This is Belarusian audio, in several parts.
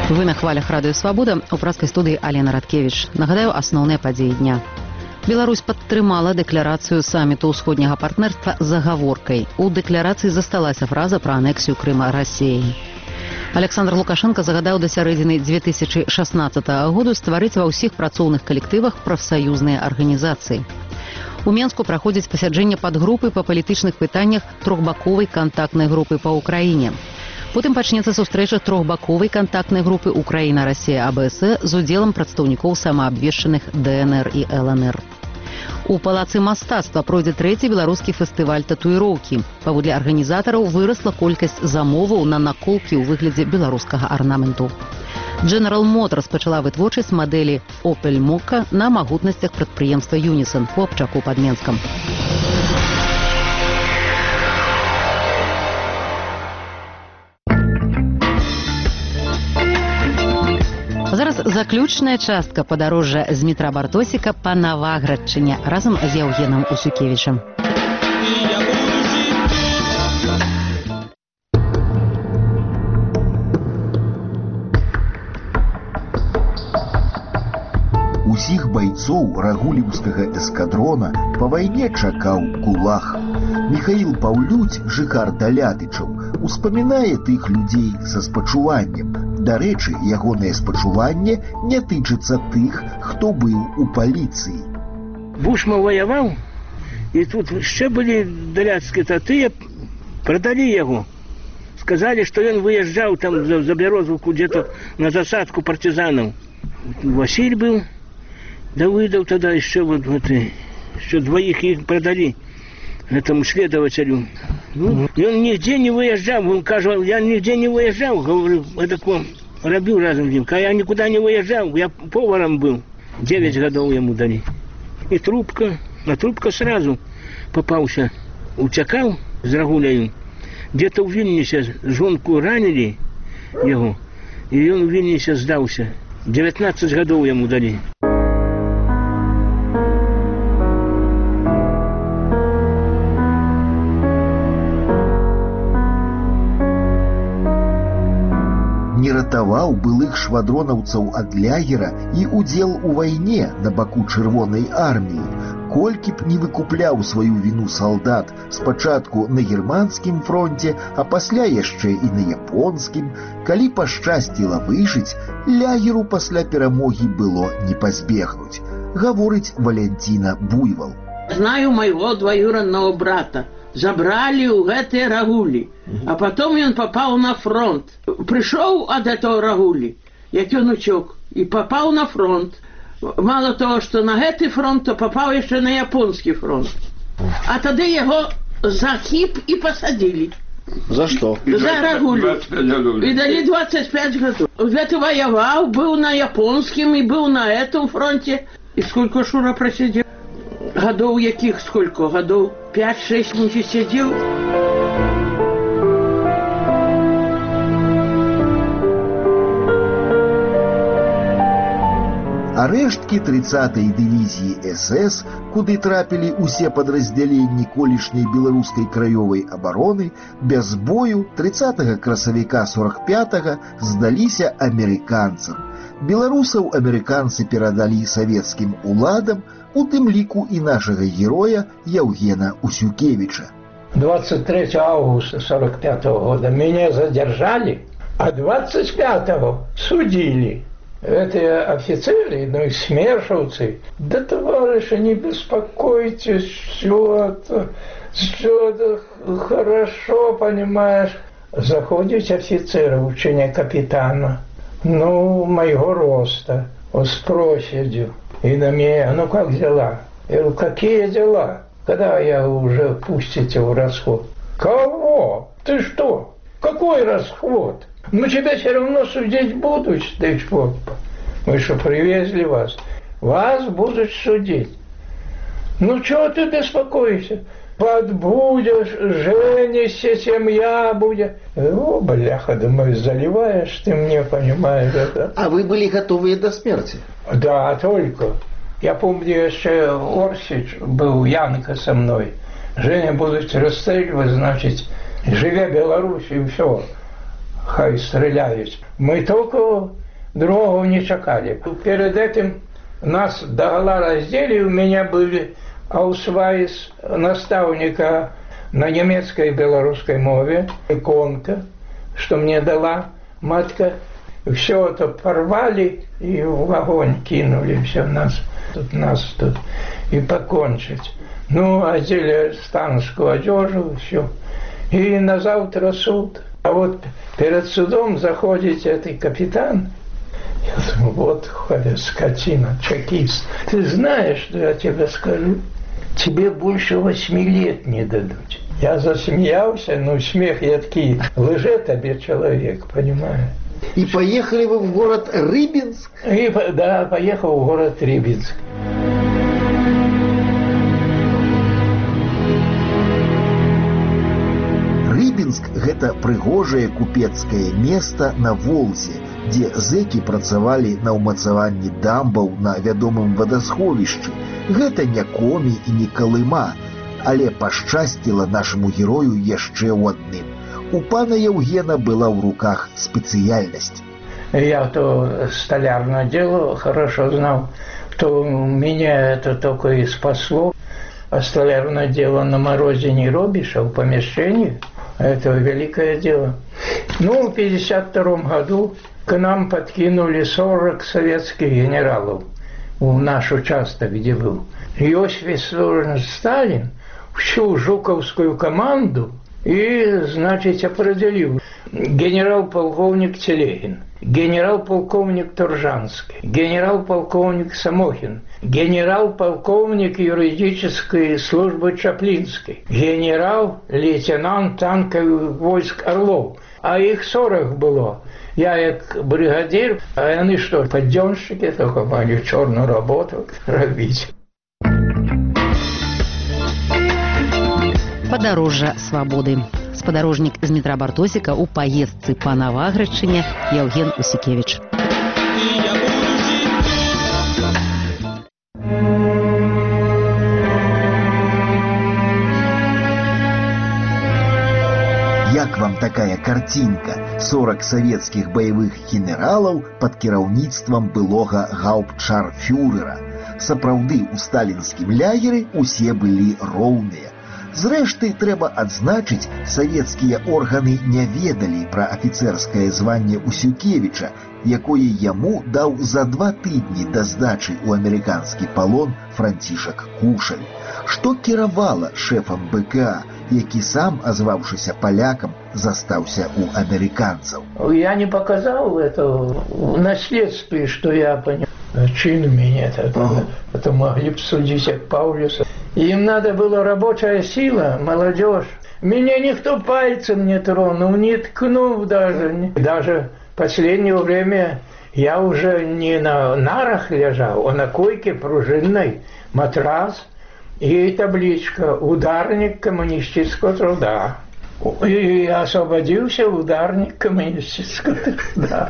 Вы на хвалях радыё «Свабода», у пражскай студыі Алена Радкевіч. Нагадаю, асноўныя падзеі дня. Беларусь падтрымала дэкларацыю саміту ўсходняга партнерства з агаворкай. У дэкларацыі засталася фраза пра анексію Крыма Расіяй. Александр Лукашенко загадаў да сярэдзіны 2016 году стварыць ва ўсіх працоўных калектывах прафсаюзныя арганізацыі. У Менску праходзіць пасяджэнне падгрупы па палітычных пытаннях трохбаковай кантактнай групы па Ўкраіне. Потым пачнецца сустрэча трохбаковай кантактнай групы Украіна-Расія-АБС з удзелам прадстаўнікоў самаабвешчаных ДНР і ЛНР. У палацы мастацтва пройдзе 3-й беларускі фестываль татуіроўкі. Паводле арганізатараў вырасла колькасць замоваў на наколкі ў выглядзе беларускага арнаменту. General Motors пачала вытворчасць мадэлі Opel Mokka на магутнасцях прадпрыемства Unison у Абчаку пад Менскам. Зараз заключная частка падарожжа з метра Бартосіка па Наваградчыне разам з Яўгенам Усюкевічам. Усіх байцоў рагуліўскага эскадрона па вайне чакаў кулак. Міхаіл Паўлюць, жыхар Далятычаў, успамінае тых людзей са спачуваннем. Дарэчы, ягонае спачуванне не тычыцца тых, хто быў у паліцыі. Бушма ваяваў, і тут яшчэ былі даляцкія таты, прадалі яго. Сказалі, што ён выязджаў там за Бярозаўку где-то на засадку партизанаў. Васіль быў, Давыдаў тада яшчэ двоих іх прадалі гэтаму следователю. Ён нігде не выязджаў, он кажа, я нігде не выязджаў, говорю, рабіў разам з ім. Я нікуды не выязджаў, я поваром быў. 9 гадоў яму далі. І трубка сразу попаўся. Уцякаў з Рагуляю. Где-то ў Вільнісе жонку ранілі яго, і ён у Вільнісе здаўся. 19 гадоў яму далі. Не ратаваў былых швадронаўцаў ад лягера і удзел у вайне на баку чырвонай арміі. Колькі б не выкупляў сваю віну салдат спачатку на германскім фронте, а пасля яшчэ і на японскім, калі пашчасціла выжыць, лягеру пасля перамогі было не пазбегнуць, гаворыць Валянціна Буйвал. Знаю майго двоюродного брата. Забрали у гэтыя Рагулі, а потом ён попал на фронт. Пришел от этого Рагулі, як ён учок, и попал на фронт. Мало того, что на гэты фронт, то попал еще на японский фронт. А тады его за хип и посадили. За что? За Рагулю. И дали 25 годов. Гэта воевал, был на японском и был на этом фронте. И сколько Шура просидел? Годов яких сколько? Годов 5-6 не сидел. А рэшткі 30-й дывізіі СС, куды трапілі ўсе падраздзяленні колішняй беларускай краёвай абароны, без бою 30 красавіка 45-го здаліся амерыканцам. Беларусаў амерыканцы перадалі савецкім уладам, у тым ліку і нашага героя Яўгена Усюкевіча. 23 августа 45 года меня задержали, а 25-го судили. Эти офицеры, ну и смершевцы, да, товарищи, не беспокойтесь, все это хорошо, понимаешь. Заходят офицеры, учения капитана, ну, моего роста, с проседью. И на меня, ну как дела? Я говорю, какие дела? Когда я уже пустите в расход? Кого? Ты что? Какой расход? Ну тебя все равно судить будут, ты что? Мы что, привезли вас? Вас будут судить. Ну чего ты беспокоишься? Подбудешь, женишься, семья будет. О, бляха, думаю, заливаешь ты мне, понимаешь, это. А вы были готовы до смерти? Да, только. Я помню, еще Орсич был, Янка со мной. Женя будут расстреливать, значит, живя Беларусь и все. хай стріляють. Ми тільки другого не чекали. Перед этим нас догола раздели, у меня были аусвайс наставника на немецкой и белорусской мове, иконка, что мне дала матка. Все это порвали и в огонь кинули, все нас тут и покончить. Ну, одели станскую одежду, все. И на завтра суд. А вот перед судом заходит этот капитан. Я думаю, вот ходит скотина, чекист. Ты знаешь, что я тебе скажу? Тебе больше 8 лет не дадут. Я засмеялся, но смех едкий. Лже тебе человек, понимаешь? И поехали вы в город Рыбинск? Да, поехал в город Рыбинск. Рыбинск – гэта прыгожае купецкае место на Волзе, дзе зэкі працавалі на ўмацаванні дамбаў на вядомым вадасховішчы. Гэта не Комі і не Калыма, але пашчасціла нашаму герою яшчэ ў адным. У пана Яўгена была ў руках спецыяльнасць. Я то столярное дело хорошо знал, то меня это только и спасло. А столярное дело на морозе не робишь, а в помещении это великое дело. Ну, в 1952 году к нам подкинули 40 советских генералов в наш участок, где был. Иосиф Виссарионович Сталин всю жуковскую команду и, значит, определил генерал-полковник Телегин, генерал-полковник Туржанский, генерал-полковник Самохин, генерал-полковник юридической службы Чаплинский, генерал-лейтенант танковых войск Орлов. А их 40 было. Я как бригадир, а они что, подъемщики, только могли черную работу робить. Падарожжа свабоды. Спадарожнік з метра Бартосіка ў паездцы па Наваградчыне Яўген Усікевіч. Як вам такая картинка? 40 советских боевых генералов под кіраўніцтвам былога гауптшарфюрера. Сапраўды, у сталінскім лагеры усе былі роўныя. Зрэшты, трэба адзначыць, савецкія органы не ведалі пра афіцэрскае званне Усікевіча, якое яму даў за 2 тыдні да здачы ў амерыканскі палон Францішак Кушаль. Што кіравала шэфам БКА, які сам, азваўшыся палякам, застаўся у амерыканцаў? Я не показал это в наследстве, что я понял. Чин у меня такой. Это могли бы судить как Паулюса. Им надо было рабочая сила, молодежь. Меня никто пальцем не тронул, не ткнул даже. Даже в последнее время я уже не на нарах лежал, а на койке пружинной, матрас и табличка «Ударник коммунистического труда». И освободился ударник коммунистического труда.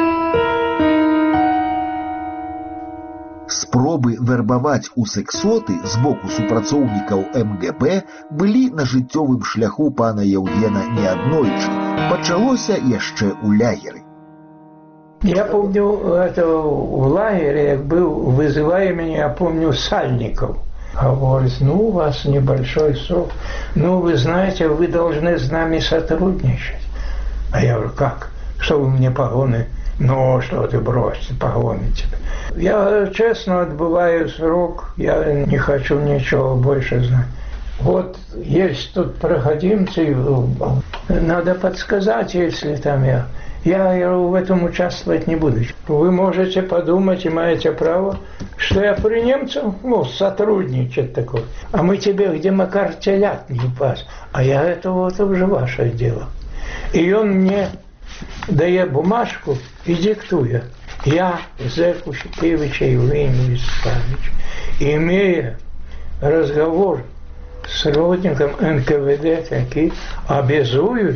Спробы вербаваць у сексоты з боку супрацоўнікаў МГБ былі на жыццёвым шляху пана Яўгена неаднойчы. Пачалося яшчэ ў лагеры. Я помню, это в лагере был, вызывая меня, я помню, Сальников. Говорит, ну, у вас небольшой срок. Ну, вы знаете, вы должны с нами сотрудничать. А я говорю, как? Что вы мне погоны? Ну, что ты бросьте, погоны тебе. Я честно отбываю срок, я не хочу ничего больше знать. Вот есть тут проходимцы, надо подсказать, если там я в этом участвовать не буду. Вы можете подумать, имеете право, что я при немцах, сотрудничать такое. А мы тебе где Макар телят не пас. А я это уже ваше дело. И он мне дает бумажку и диктует. Я, зэк Усікевича Евгений Вячеславович, имея разговор с работником НКВД, таки обязуюсь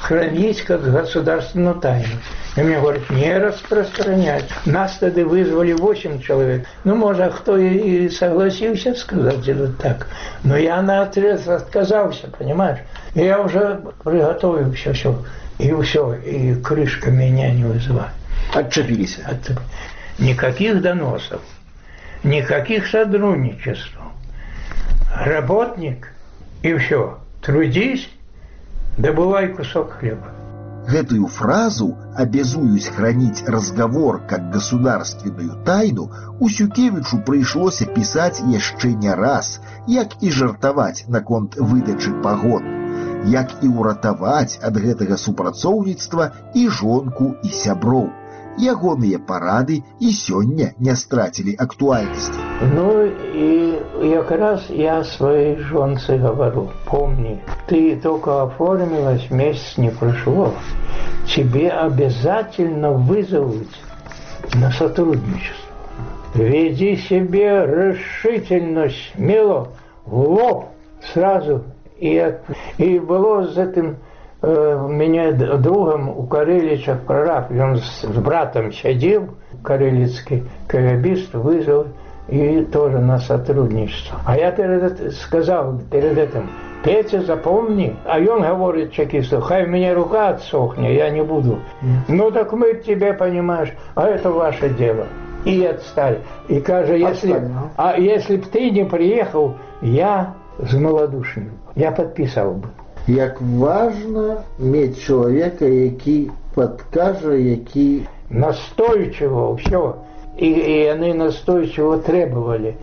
хранить как государственную тайну. И мне говорят, не распространять. Нас тогда вызвали 8 человек. Ну, может, кто и согласился сказать это так. Но я наотрез отказался, понимаешь? И я уже приготовил все. И все, и крышка меня не вызывает. Отчепились. Никаких доносов, никаких сотрудничеств. Работник, и все. Трудись, добывай кусок хлеба. Гэтую фразу «обязуюсь хранить разговор как государственную тайну» Усюкевичу прыйшлося пісаць яшчэ не раз, як і жартаваць наконт выдачы пагон, як і ўратаваць ад гэтага супрацоўніцтва і жонку, і сяброў. Ягоныя парады і сёння не страцілі актуальнасці. Ну и как раз я своей жонце говорю, помни, ты только оформилась, месяц не прошло, тебе обязательно вызовут на сотрудничество. Веди себе решительно, смело, в лоб сразу. И было с этим меня другом у Карелича прораб, он с братом сидел, карелицкий КГБист, вызвал и тоже на сотрудничество. А я сказал перед этим, Петя, запомни. А он говорит чекисту, хай меня рука отсохнет, я не буду. Ну так мы тебе, понимаешь, а это ваше дело. И отстали. И кажется, если б ты не приехал, я змалодушнил. Я подписал бы. Як важно мець чалавека, які падкажа, які настойчиво, все. И они настойчиво требовали.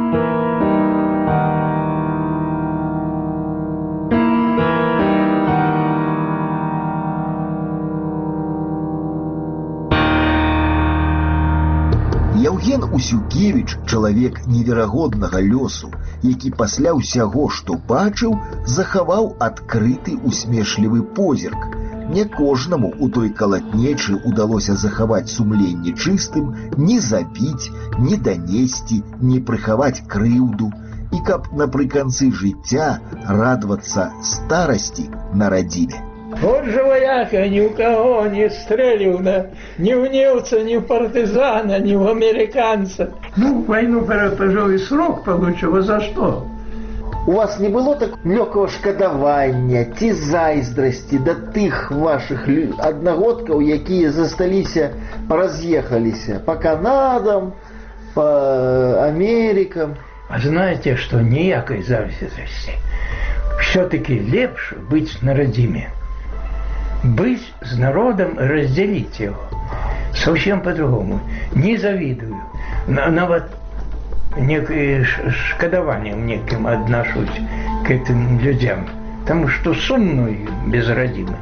Яўген Усюкевіч – чалавек неверагоднага лёсу, які пасля ўсяго, што бачыў, захаваў адкрыты усмешлівы позірк. Не кожнаму у той калатнечы удалося захаваць сумленне чыстым, не забіць, не данесці, не прыхаваць крыўду. І каб напрыканцы жыцця радавацца старасці на радзіме. Вот же вояка ни у кого не стрелил, да? Ни в немца, ни в партизана, ни в американца. Ну, войну пережил и срок получил, а за что? У вас не было так лёгкого шкадавання ці зайздрасці да тых ваших аднагодкаў, якія засталіся, разъехаліся по Канадам, по Америкам? А знаете, что ніякой зависимости. Все-таки лепше быть на родиме. Быть с народом и разделить его. Совсем по-другому. Не завидую. Но вот шкодованием неким отношусь к этим людям. Потому что сумно и безродимы.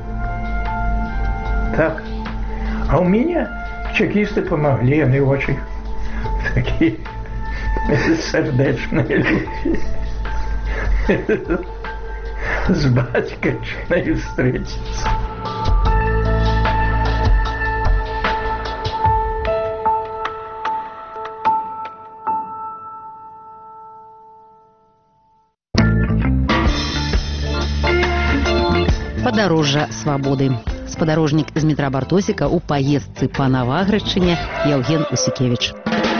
Так. А у меня чекисты помогли, они очень такие сердечные люди. С батькой встретиться. Падарожжа свабоды. Спадарожнік з метра Бартосіка ў паездцы па Наваградчыне Яўген Усюкевіч.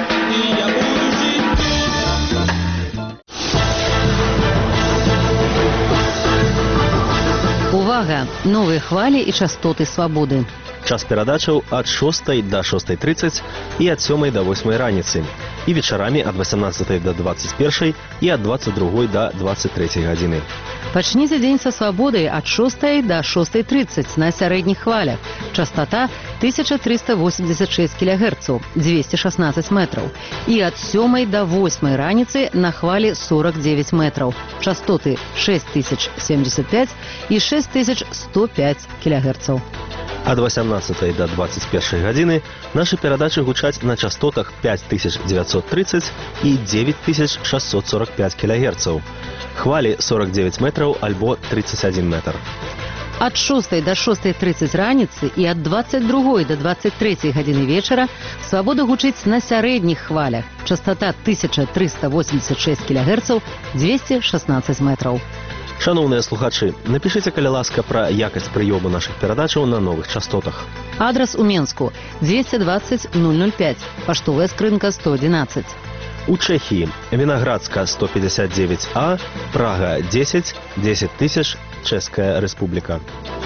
Увага! Новыя хвалі і частоты свабоды. Час перадачаў ад 6 до 6:30 і ад 7 до 8 раніцы. І вечарамі ад 18 до 21 і ад 22 до 23 гадзіны. Пачніце дзень са свабодай ад 6 до 6:30 на сярэдніх хвалях. Частота 1386 кГц, 216 метраў. І ад 7 до 8 раніцы на хвалі 49 метраў. Частоты 6075 і 6105 кГц. Ад 18 до 21 гадзіны нашы перадачы гучаць на частотах 5930 і 9645 кГц. Хвалі 49 метраў альбо 31 метр. Ад 6 до 6:30 раніцы і ад 22 до 23 гадзіны вечара свабода гучыць на сярэдніх хвалях. Частота 1386 кГц, 216 метраў. Шановныя слухачы, напішыце, калі ласка, пра якасць прыёму нашых перадачаў на новых частотах. Адрес у Менску 220 005, паштовая скрынка 111. У Чэхіі Вінаградска 159А, Прага 10, 10 000, Чэшская Рэспубліка.